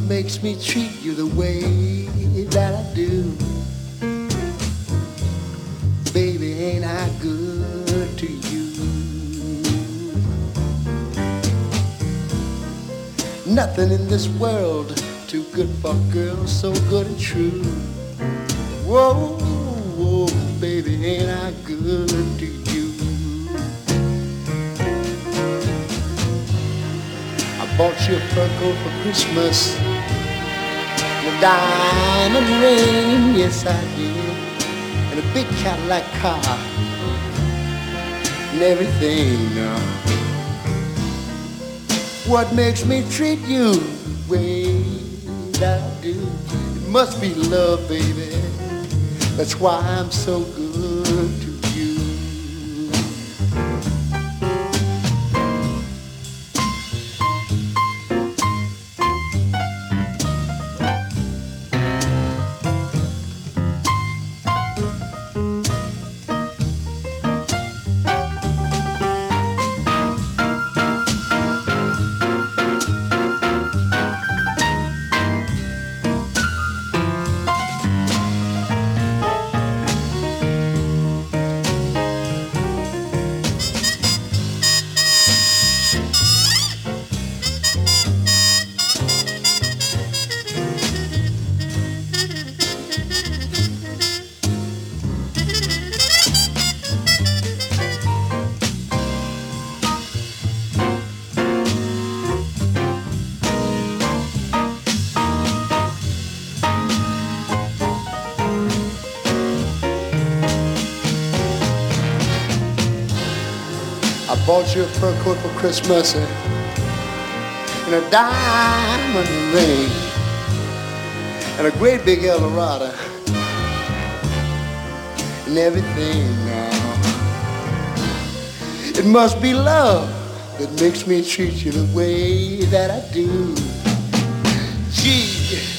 makes me treat you the way that I do? Baby, ain't I good to you? Nothing in this world too good for girls so good and true. Whoa, whoa, baby, ain't I good to you? I bought you a fur coat for Christmas and a diamond ring, yes I did, and a big Cadillac car and everything. What makes me treat you the way that I do? It must be love, baby. That's why I'm so good to you. I bought you a fur coat for Christmas and a diamond ring and a great big Eldorado and everything now. It must be love that makes me treat you the way that I do. Gee.